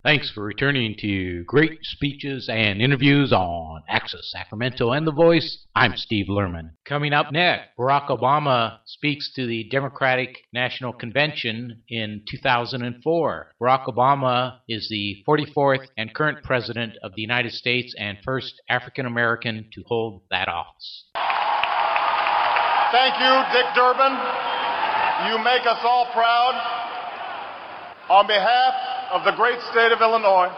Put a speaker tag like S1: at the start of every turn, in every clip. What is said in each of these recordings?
S1: Thanks for returning to Great Speeches and Interviews on Access Sacramento and The Voice. I'm Steve Lerman. Coming up next, Barack Obama speaks to the Democratic National Convention in 2004. Barack Obama is the 44th and current President of the United States and first African American to hold that office.
S2: Thank you, Dick Durbin. You make us all proud. On behalf of the great state of Illinois,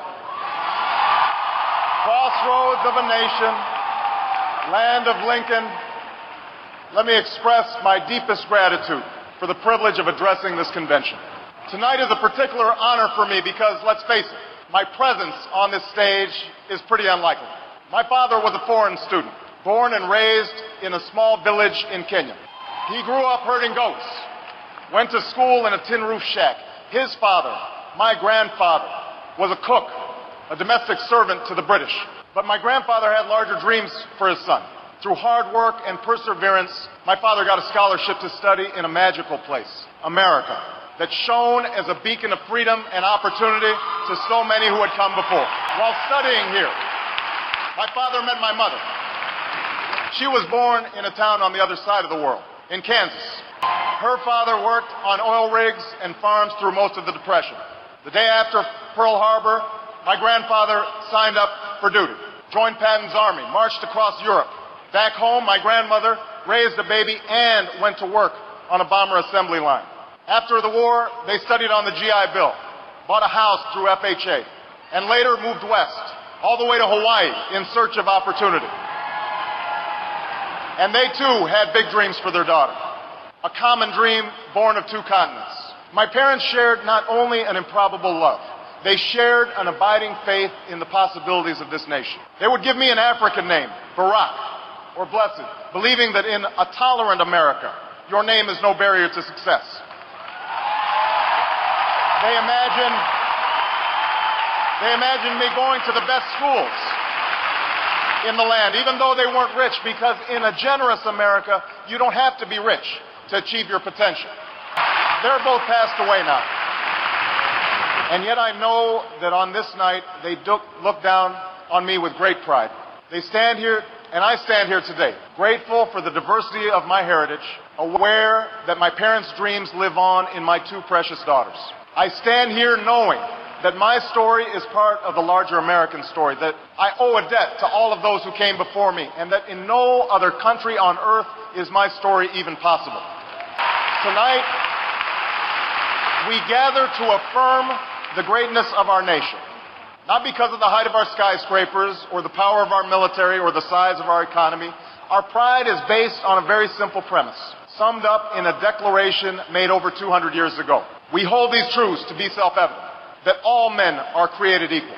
S2: crossroads of a nation, land of Lincoln, let me express my deepest gratitude for the privilege of addressing this convention. Tonight is a particular honor for me because, let's face it, my presence on this stage is pretty unlikely. My father was a foreign student, born and raised in a small village in Kenya. He grew up herding goats, went to school in a tin roof shack. His father, my grandfather, was a cook, a domestic servant to the British. But my grandfather had larger dreams for his son. Through hard work and perseverance, my father got a scholarship to study in a magical place, America, that shone as a beacon of freedom and opportunity to so many who had come before. While studying here, my father met my mother. She was born in a town on the other side of the world, in Kansas. Her father worked on oil rigs and farms through most of the Depression. The day after Pearl Harbor, my grandfather signed up for duty, joined Patton's army, marched across Europe. Back home, my grandmother raised a baby and went to work on a bomber assembly line. After the war, they studied on the GI Bill, bought a house through FHA, and later moved west, all the way to Hawaii in search of opportunity. And they too had big dreams for their daughter. A common dream born of two continents. My parents shared not only an improbable love, they shared an abiding faith in the possibilities of this nation. They would give me an African name, Barack, or Blessed, believing that in a tolerant America, your name is no barrier to success. They imagined me going to the best schools in the land, even though they weren't rich, because in a generous America, you don't have to be rich to achieve your potential. They're both passed away now. And yet I know that on this night, they look down on me with great pride. They stand here, and I stand here today, grateful for the diversity of my heritage, aware that my parents' dreams live on in my two precious daughters. I stand here knowing that my story is part of the larger American story, that I owe a debt to all of those who came before me, and that in no other country on earth is my story even possible. Tonight, we gather to affirm the greatness of our nation, not because of the height of our skyscrapers or the power of our military or the size of our economy. Our pride is based on a very simple premise, summed up in a declaration made over 200 years ago. We hold these truths to be self-evident, that all men are created equal,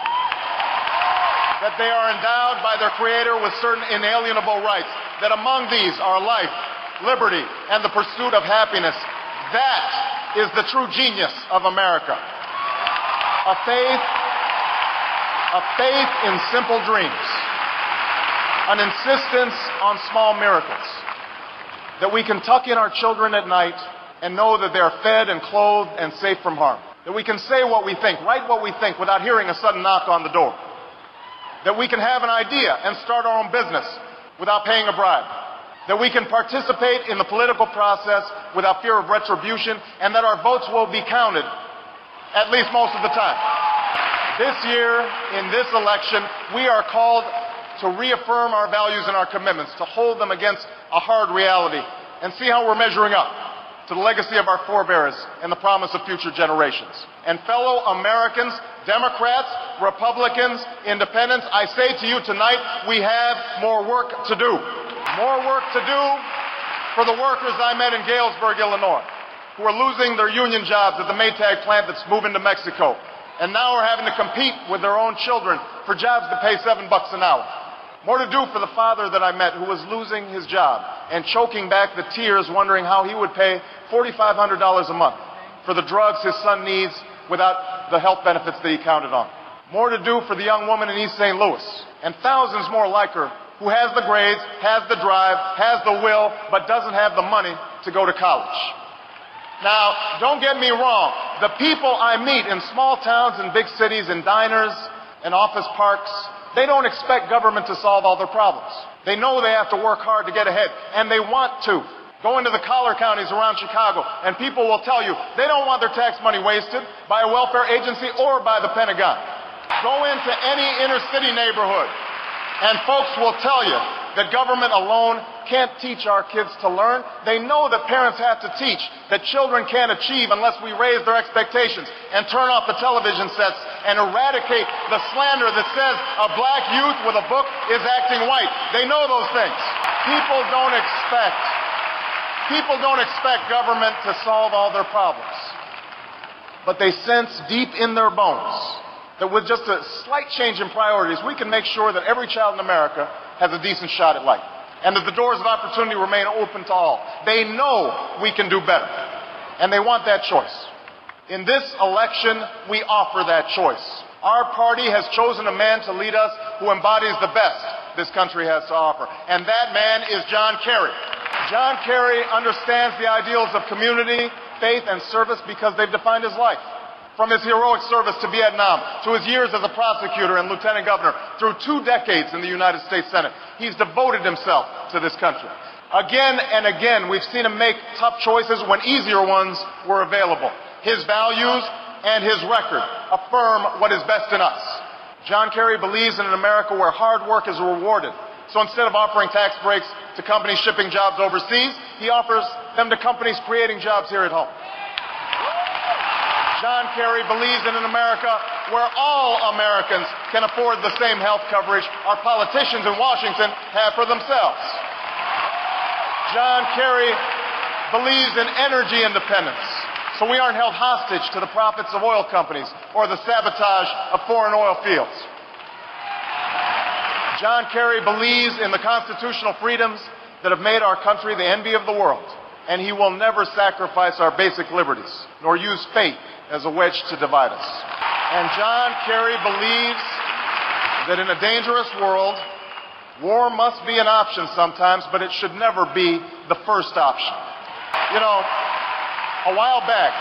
S2: that they are endowed by their Creator with certain inalienable rights, that among these are life, liberty, and the pursuit of happiness. That is the true genius of America. A faith in simple dreams, an insistence on small miracles, that we can tuck in our children at night and know that they are fed and clothed and safe from harm, that we can say what we think, write what we think without hearing a sudden knock on the door, that we can have an idea and start our own business without paying a bribe, that we can participate in the political process without fear of retribution, and that our votes will be counted, at least most of the time. This year, in this election, we are called to reaffirm our values and our commitments, to hold them against a hard reality, and see how we're measuring up to the legacy of our forebears and the promise of future generations. And fellow Americans, Democrats, Republicans, Independents, I say to you tonight, we have more work to do. More work to do for the workers I met in Galesburg, Illinois, who are losing their union jobs at the Maytag plant that's moving to Mexico, and now are having to compete with their own children for jobs that pay $7 an hour. More to do for the father that I met who was losing his job and choking back the tears wondering how he would pay $4,500 a month for the drugs his son needs without the health benefits that he counted on. More to do for the young woman in East St. Louis, and thousands more like her who has the grades, has the drive, has the will, but doesn't have the money to go to college. Now, don't get me wrong. The people I meet in small towns and big cities, in diners and office parks, they don't expect government to solve all their problems. They know they have to work hard to get ahead, and they want to. Go into the collar counties around Chicago, and people will tell you they don't want their tax money wasted by a welfare agency or by the Pentagon. Go into any inner city neighborhood, and folks will tell you that government alone can't teach our kids to learn. They know that parents have to teach, that children can't achieve unless we raise their expectations and turn off the television sets and eradicate the slander that says a black youth with a book is acting white. They know those things. People don't expect government to solve all their problems. But they sense deep in their bones that with just a slight change in priorities, we can make sure that every child in America has a decent shot at life, and that the doors of opportunity remain open to all. They know we can do better, and they want that choice. In this election, we offer that choice. Our party has chosen a man to lead us who embodies the best this country has to offer, and that man is John Kerry. John Kerry understands the ideals of community, faith, and service because they've defined his life. From his heroic service to Vietnam, to his years as a prosecutor and lieutenant governor, through 2 decades in the United States Senate, he's devoted himself to this country. Again and again, we've seen him make tough choices when easier ones were available. His values and his record affirm what is best in us. John Kerry believes in an America where hard work is rewarded. So instead of offering tax breaks to companies shipping jobs overseas, he offers them to companies creating jobs here at home. John Kerry believes in an America where all Americans can afford the same health coverage our politicians in Washington have for themselves. John Kerry believes in energy independence, so we aren't held hostage to the profits of oil companies or the sabotage of foreign oil fields. John Kerry believes in the constitutional freedoms that have made our country the envy of the world, and he will never sacrifice our basic liberties, nor use faith as a wedge to divide us. And John Kerry believes that in a dangerous world, war must be an option sometimes, but it should never be the first option. You know, a while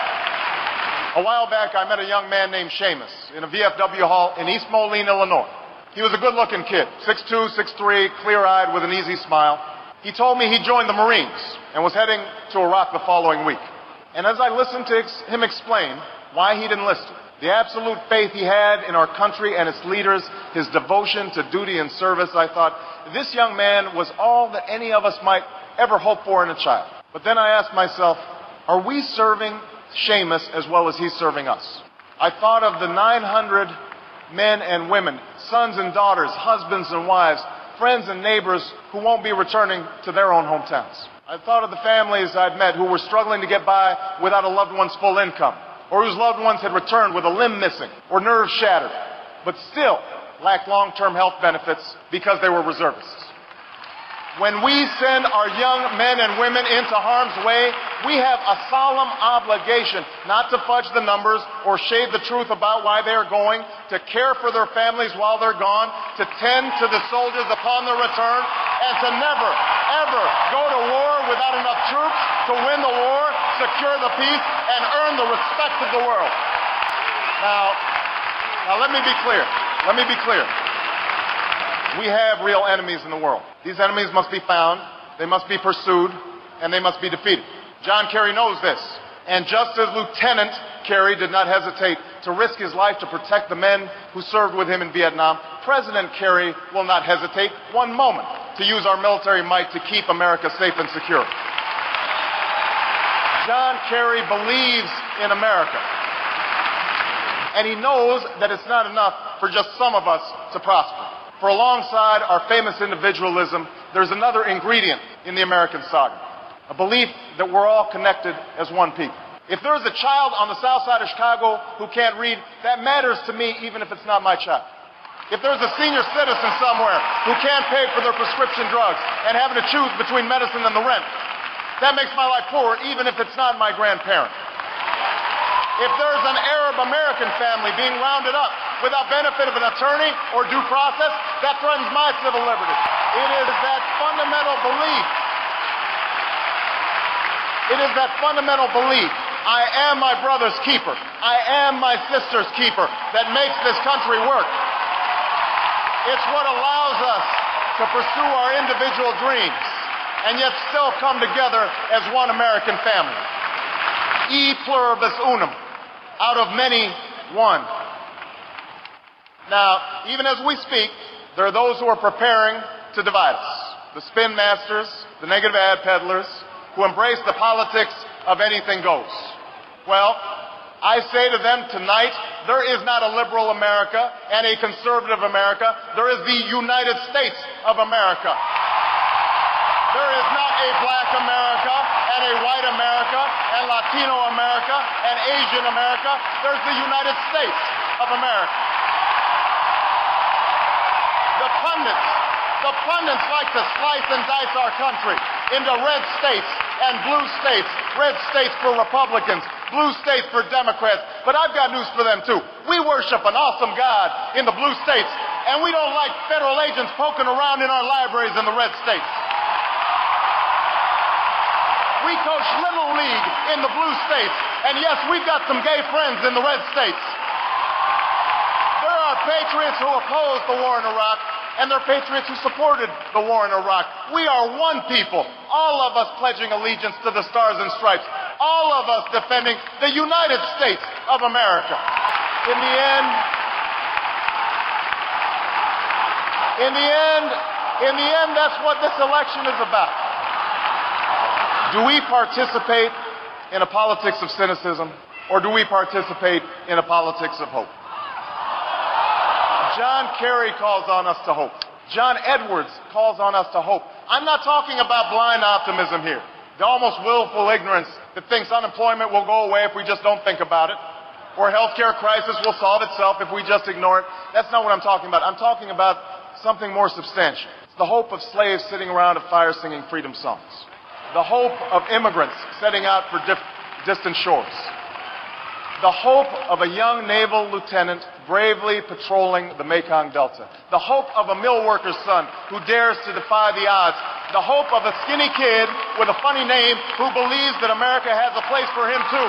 S2: back I met a young man named Seamus in a VFW hall in East Moline, Illinois. He was a good-looking kid, 6'2", 6'3", clear-eyed with an easy smile. He told me he joined the Marines and was heading to Iraq the following week. And as I listened to him explain why he'd enlisted, the absolute faith he had in our country and its leaders, his devotion to duty and service, I thought, this young man was all that any of us might ever hope for in a child. But then I asked myself, are we serving Seamus as well as he's serving us? I thought of the 900 men and women, sons and daughters, husbands and wives, friends and neighbors who won't be returning to their own hometowns. I thought of the families I'd met who were struggling to get by without a loved one's full income, or whose loved ones had returned with a limb missing or nerves shattered, but still lacked long-term health benefits because they were reservists. When we send our young men and women into harm's way, we have a solemn obligation not to fudge the numbers or shade the truth about why they are going, to care for their families while they're gone, to tend to the soldiers upon their return, and to never, ever go to war without enough troops to win the war, secure the peace, and earn the respect of the world. Now let me be clear. We have real enemies in the world. These enemies must be found, they must be pursued, and they must be defeated. John Kerry knows this. And just as Lieutenant Kerry did not hesitate to risk his life to protect the men who served with him in Vietnam, President Kerry will not hesitate one moment to use our military might to keep America safe and secure. John Kerry believes in America. And he knows that it's not enough for just some of us to prosper. For alongside our famous individualism, there's another ingredient in the American saga, a belief that we're all connected as one people. If there's a child on the south side of Chicago who can't read, that matters to me even if it's not my child. If there's a senior citizen somewhere who can't pay for their prescription drugs and having to choose between medicine and the rent, that makes my life poorer even if it's not my grandparent. If there's an Arab American family being rounded up without benefit of an attorney or due process, that threatens my civil liberties. It is that fundamental belief I am my brother's keeper. I am my sister's keeper that makes this country work. It's what allows us to pursue our individual dreams and yet still come together as one American family. E pluribus unum, out of many, one. Now, even as we speak, there are those who are preparing to divide us. The spin masters, the negative ad peddlers, who embrace the politics of anything goes. Well, I say to them tonight, there is not a liberal America and a conservative America. There is the United States of America. There is not a black America and a white America and Latino America and Asian America. There's the United States of America. The pundits like to slice and dice our country into red states and blue states. Red states for Republicans, blue states for Democrats. But I've got news for them too. We worship an awesome God in the blue states, and we don't like federal agents poking around in our libraries in the red states. We coach Little League in the blue states, and yes, we've got some gay friends in the red states. There are patriots who opposed the war in Iraq, and there are patriots who supported the war in Iraq. We are one people, all of us pledging allegiance to the Stars and Stripes, all of us defending the United States of America. In the end, that's what this election is about. Do we participate in a politics of cynicism, or do we participate in a politics of hope? John Kerry calls on us to hope. John Edwards calls on us to hope. I'm not talking about blind optimism here, the almost willful ignorance that thinks unemployment will go away if we just don't think about it, or a healthcare crisis will solve itself if we just ignore it. That's not what I'm talking about. I'm talking about something more substantial. It's the hope of slaves sitting around a fire singing freedom songs. The hope of immigrants setting out for distant shores. The hope of a young naval lieutenant bravely patrolling the Mekong Delta. The hope of a mill worker's son who dares to defy the odds. The hope of a skinny kid with a funny name who believes that America has a place for him too.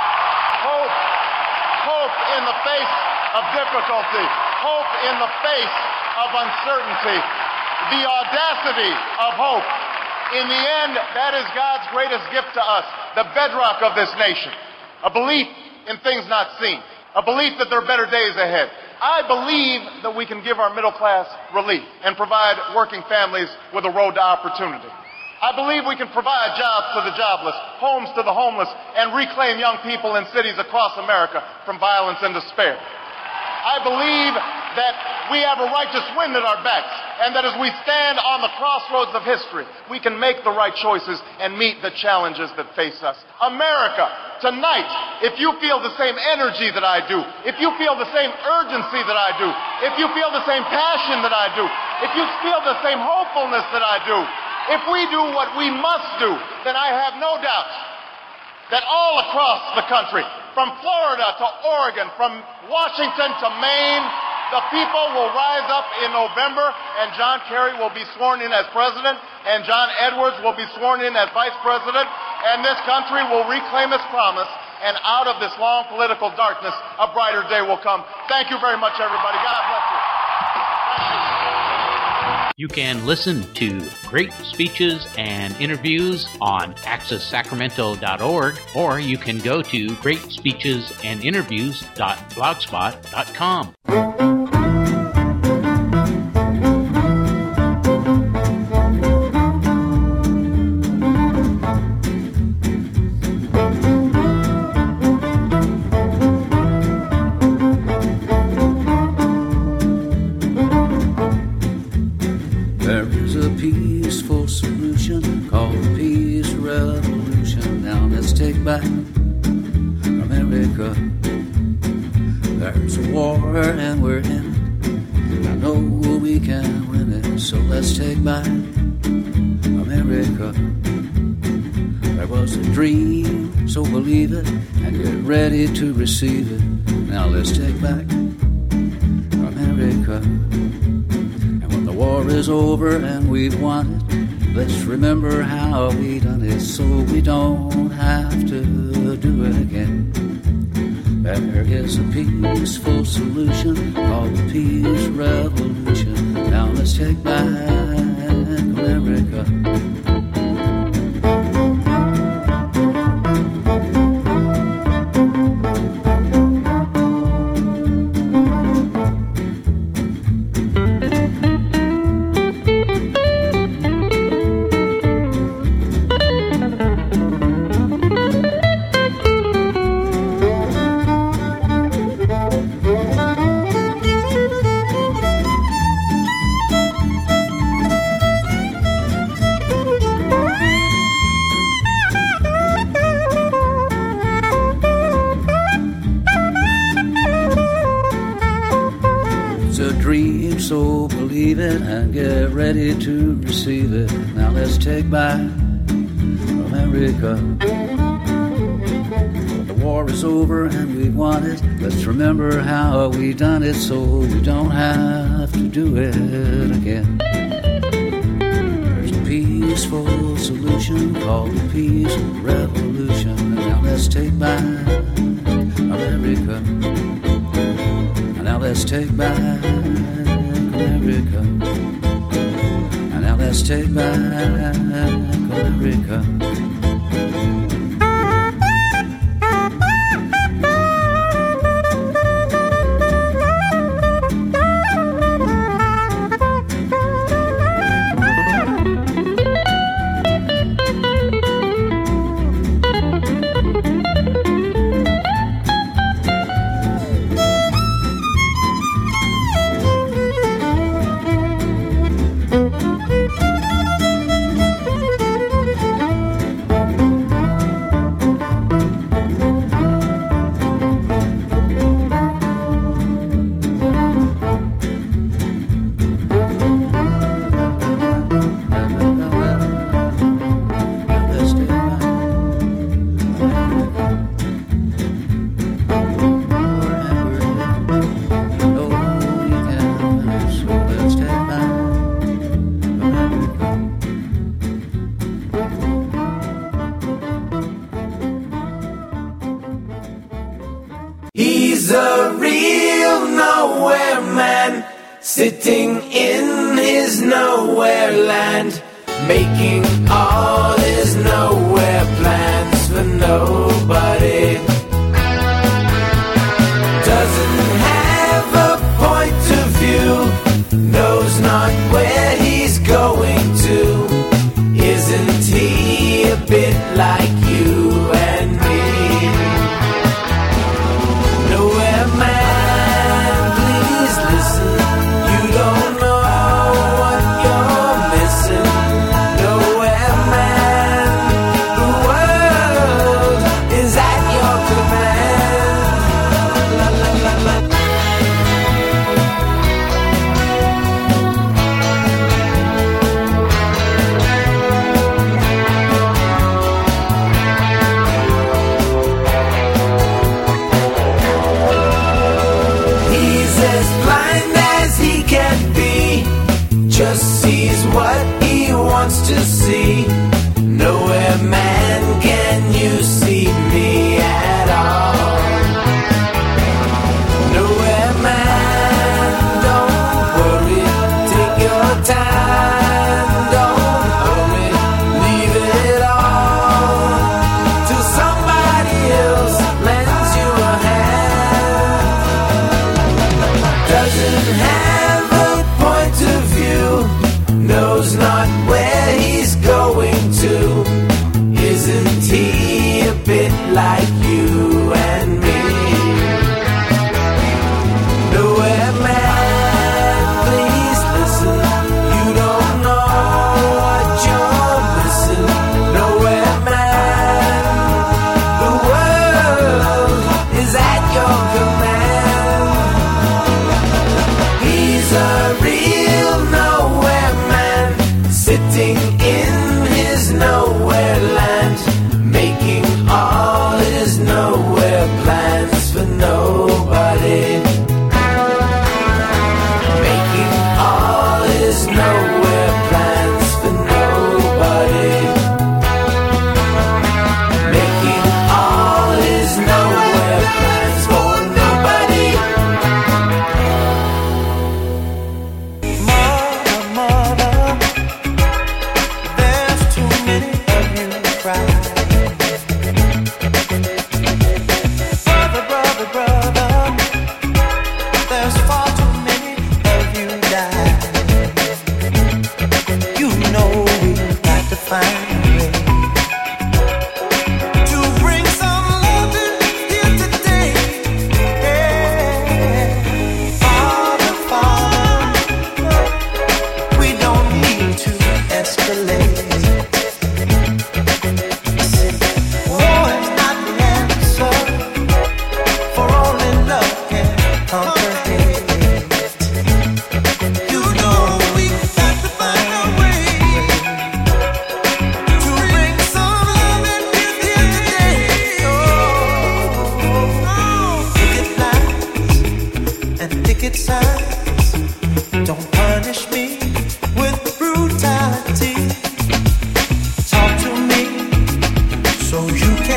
S2: Hope in the face of difficulty. Hope in the face of uncertainty. The audacity of hope. In the end, that is God's greatest gift to us, the bedrock of this nation. A belief in things not seen. A belief that there are better days ahead. I believe that we can give our middle class relief and provide working families with a road to opportunity. I believe we can provide jobs to the jobless, homes to the homeless, and reclaim young people in cities across America from violence and despair. I believe that we have a righteous wind at our backs, and that as we stand on the crossroads of history, we can make the right choices and meet the challenges that face us. America, tonight, if you feel the same energy that I do, if you feel the same urgency that I do, if you feel the same passion that I do, if you feel the same hopefulness that I do, if we do what we must do, then I have no doubt that all across the country, from Florida to Oregon, from Washington to Maine, the people will rise up in November, and John Kerry will be sworn in as president, and John Edwards will be sworn in as vice president, and this country will reclaim its promise, and out of this long political darkness, a brighter day will come. Thank you very much, everybody. God bless you. Thank you.
S1: You can listen to great speeches and interviews on accesssacramento.org, or you can go to greatspeechesandinterviews.blogspot.com.
S3: Back America. There's a war and we're in it. I know we can win it, so let's take back America. There was a dream, so believe it and get ready to receive it. Now let's take back America. And when the war is over and we've won it, Let's remember how we done it so we don't have to do it again. There is a peaceful solution called the Peace Revolution. Now let's take back America. So believe it and get ready to receive it. Now let's take back America. The war is over and we won it. Let's remember how we done it so we don't have to do it again. There's a peaceful solution called the Peace Revolution. Now let's take back America. Now let's take back America. And now let's take back America.
S4: Sitting in his nowhere land, making all his nowhere plans for nobody. Doesn't have a point of view, knows not where he's going to. Isn't he a bit like you and me? Nowhere man, please listen. Don't know what you're missing. Nowhere man, the world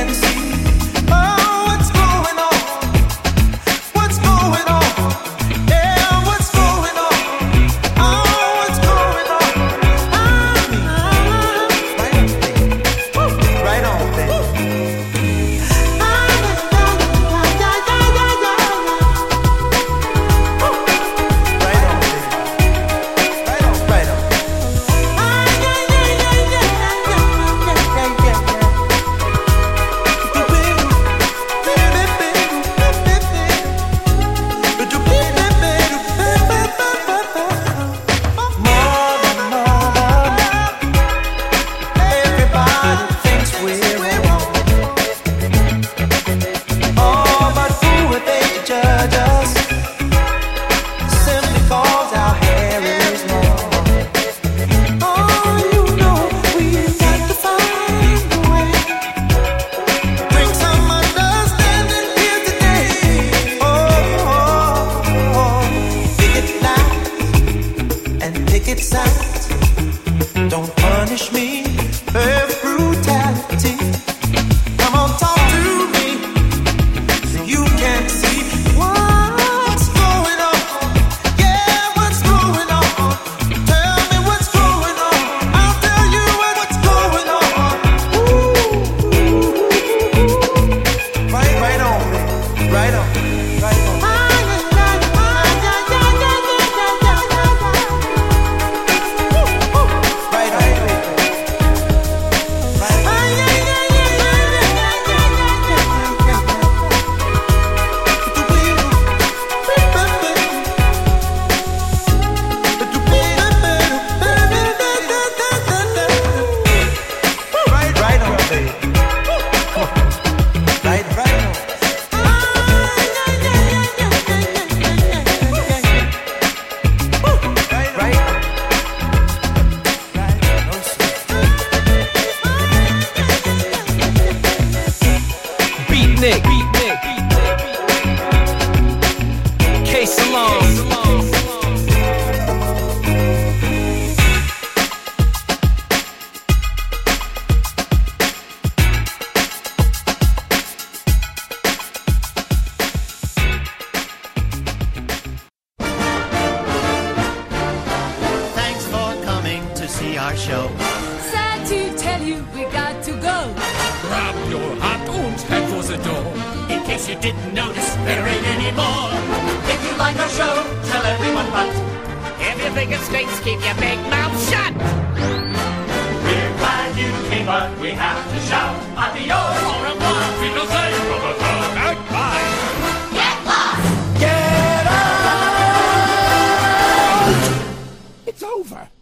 S5: our show.
S6: Sad to tell you, we got to go.
S7: Grab your hat and head for the door.
S5: In case you didn't notice, there ain't any more. If you like our show, tell everyone but.
S7: If you think it stinks, keep your big mouth shut.
S5: We're glad you came, but we have to shout adios.